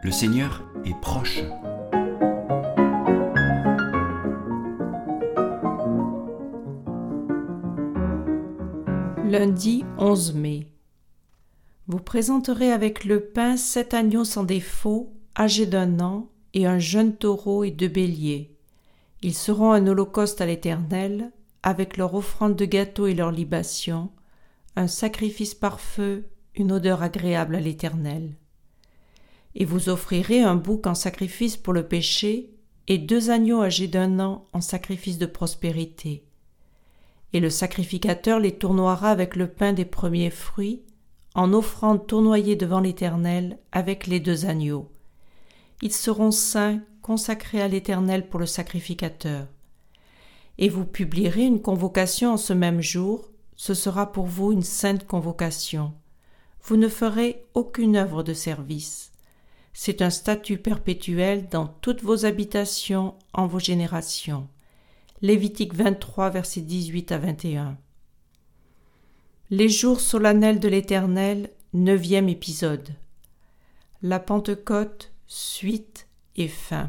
Le Seigneur est proche. Lundi 11 mai. Vous présenterez avec le pain 7 agneaux sans défaut, âgés d'1 an, et un jeune taureau et 2 béliers. Ils seront un holocauste à l'Éternel, avec leur offrande de gâteau et leur libation, un sacrifice par feu, une odeur agréable à l'Éternel. Et vous offrirez un bouc en sacrifice pour le péché, et 2 agneaux âgés d'1 an en sacrifice de prospérité. Et le sacrificateur les tournoiera avec le pain des premiers fruits, en offrande tournoyée devant l'Éternel avec les 2 agneaux. Ils seront saints, consacrés à l'Éternel pour le sacrificateur. Et vous publierez une convocation en ce même jour, ce sera pour vous une sainte convocation. Vous ne ferez aucune œuvre de service. C'est un statut perpétuel dans toutes vos habitations en vos générations. Lévitique 23, versets 18 à 21. Les jours solennels de l'Éternel, 9e épisode. La Pentecôte, suite et fin.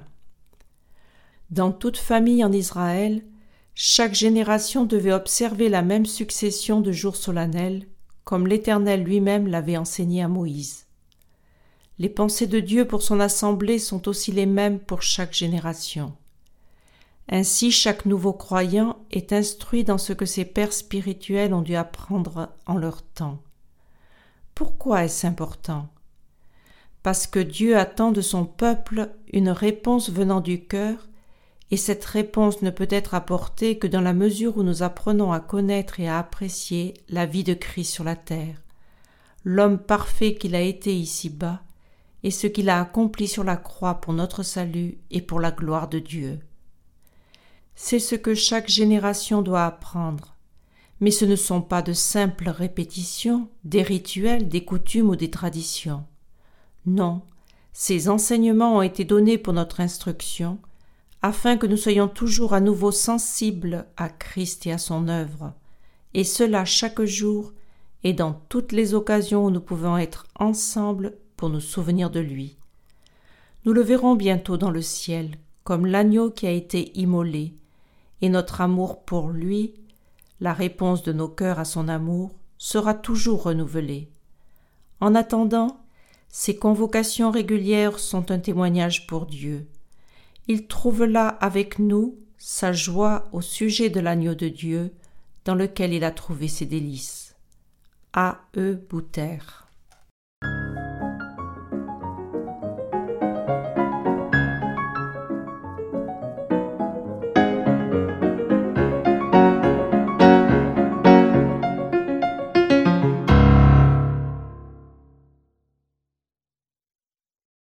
Dans toute famille en Israël, chaque génération devait observer la même succession de jours solennels, comme l'Éternel lui-même l'avait enseigné à Moïse. Les pensées de Dieu pour son assemblée sont aussi les mêmes pour chaque génération. Ainsi, chaque nouveau croyant est instruit dans ce que ses pères spirituels ont dû apprendre en leur temps. Pourquoi est-ce important ? Parce que Dieu attend de son peuple une réponse venant du cœur, et cette réponse ne peut être apportée que dans la mesure où nous apprenons à connaître et à apprécier la vie de Christ sur la terre, l'homme parfait qu'il a été ici-bas, et ce qu'il a accompli sur la croix pour notre salut et pour la gloire de Dieu. C'est ce que chaque génération doit apprendre, mais ce ne sont pas de simples répétitions, des rituels, des coutumes ou des traditions. Non, ces enseignements ont été donnés pour notre instruction, afin que nous soyons toujours à nouveau sensibles à Christ et à son œuvre, et cela chaque jour et dans toutes les occasions où nous pouvons être ensemble pour nous souvenir de lui. Nous le verrons bientôt dans le ciel, comme l'agneau qui a été immolé, et notre amour pour lui, la réponse de nos cœurs à son amour, sera toujours renouvelée. En attendant, ces convocations régulières sont un témoignage pour Dieu. Il trouve là avec nous sa joie au sujet de l'agneau de Dieu, dans lequel il a trouvé ses délices. A. E. Boutère.